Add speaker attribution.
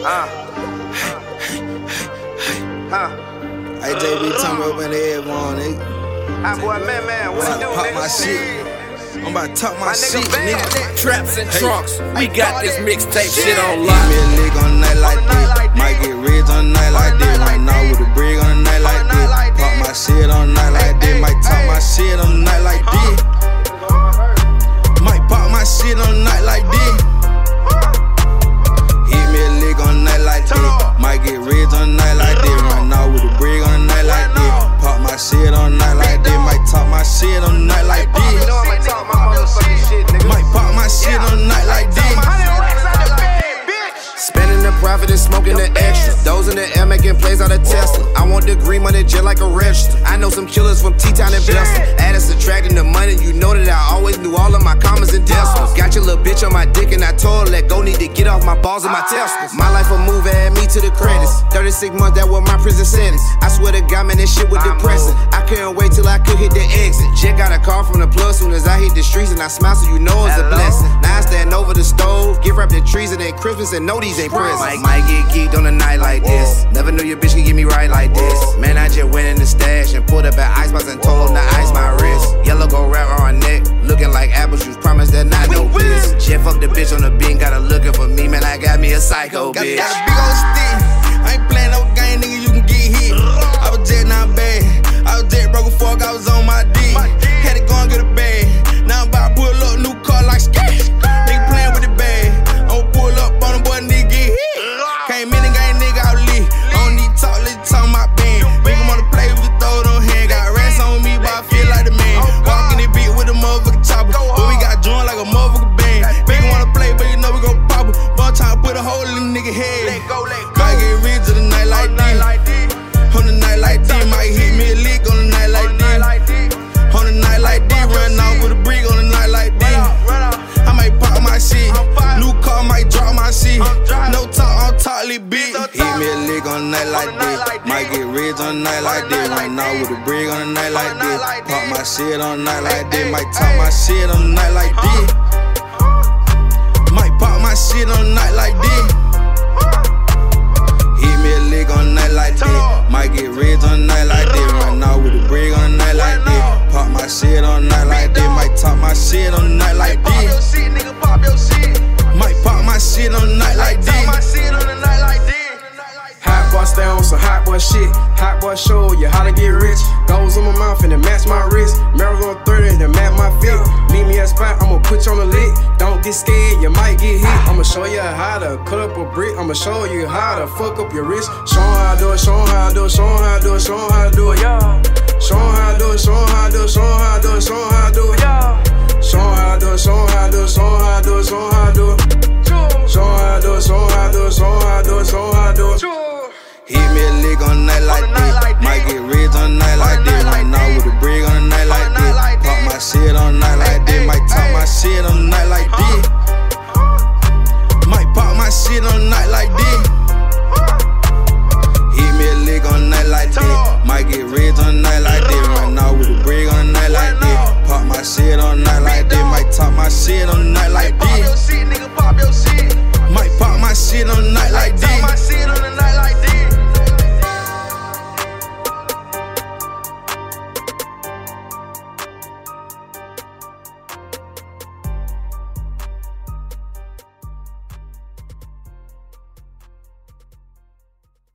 Speaker 1: AJB turn me up in the head, man.
Speaker 2: Hot boy, man, what you do,
Speaker 1: pop
Speaker 2: nigga?
Speaker 1: my shit. I'm about to talk my shit, nigga.
Speaker 3: Traps and trunks, we got this mixtape shit on
Speaker 1: Hit
Speaker 3: lock.
Speaker 1: me a lick on a night like this. Might get rich on a night like this. Right now with a brig on a night like this. Pop my shit on a night like this. Might talk my shit on a night like this. Might pop my shit on a night like this. Hit me a lick on a night like this. Might get rich on a night like this. Right now with a brig on a night like this. Pop my shit on a night like this. Might talk my shit on a night like this. Might pop my shit on a night like this.
Speaker 3: Spending the profit and smoking the extra. Those in the air making plays out of Tesla. I want the green money just like a register. I know some killers from T-Town and Boston. Adding, subtracting the money, you know that I always knew all of my commas and decimals. Got your little bitch on my dick and I told her let go, need to get off my balls and my testicles. My life a move, add me to the credits. 36 months, that was my prison sentence. I swear to God, man, that shit was depressing. I couldn't wait till I could hit the exit. Jet got a call from the plug soon as I hit the streets and I smile so you know it's a blessing. Now I stand over the stove, gift wrap the trees and then Christmas and know these ain't presents. Might get geeked on a night like this. Never knew your bitch could get me right like this. Man, I just went in the stash and pulled up at Icebox and told him to ice my wrist. Yellow gold wrap on my neck, looking like apple juice. Promise that not no piss. Jet fuck the bitch on the bean, got her looking for me. Man, I got me a psycho bitch.
Speaker 1: Got a big old stick. I ain't playing no game, nigga. You can get hit. I was jet not bad. I was jet broke a fork. I was on my D. Had to go and get a bag. Now I'm about to pull up new car like skate. Nigga playing with the bag. I'ma pull up on the boy, nigga get hit. Came in and gang nigga out lit. I don't need talk, let's talk my band. Make him wanna play with the throw it on hand. Got rats on me, but I feel like the man. Walking the beat with a motherfucking chopper. But we got joined like a motherfucking band. Make him wanna play, but you know we gon' pop it. But I'm tryna put a hole in the nigga head. Gotta get rich on the night like this. On the night like this, might hit me a lick on the night like this. On the night like this, run off with a brick on the night like this. I might pop my shit. New car might drop my shit. No talk, I'm totally big. Hit me a lick on a night like this. Might get rich on a night like this. Right now with a brick on a night like this. Pop my shit on a night like this. Might talk my shit on a night like this. Might pop my shit on a night like this. Hit me a lick on a night like this. Might get rich on a night like this. Right now with a brick on a night like this. Pop my shit on a night like this. Might talk my shit on a night like this. Might pop my shit on a night like this.
Speaker 4: Hot boy stay on some hot boy shit. Hot boy show you how to get rich. Goes in my mouth and it match my wrist. Marathon 30 to match my fit. Meet me at spot, I'ma put you on the lick. Don't get scared, you might get hit. I'ma show you how to cut up a brick. I'ma show you how to fuck up your wrist. Show 'em how I do it, show 'em how I do it, show 'em how I do it, show 'em how I do it. Show 'em how I do it, show 'em how I do it, show 'em how I do it, show 'em how I do it. Show 'em how I do it, show 'em how I do it, show 'em how I do it, show 'em how I do it. Show 'em how I do it, show 'em how I do it, show 'em how I do it, show 'em how I do it.
Speaker 1: Hit me a lick on a night like this. Might get rich on a night like this. Right now with a brick on a night like this. Pop my shit on a night like this. Might talk my shit on a night like this. Might pop my shit on a night like this. Hit me a lick on a night like this. Might get rich on a night like this. Right now with a brick on a night like this. Pop my shit on a night like this. Might talk my shit on a night like this.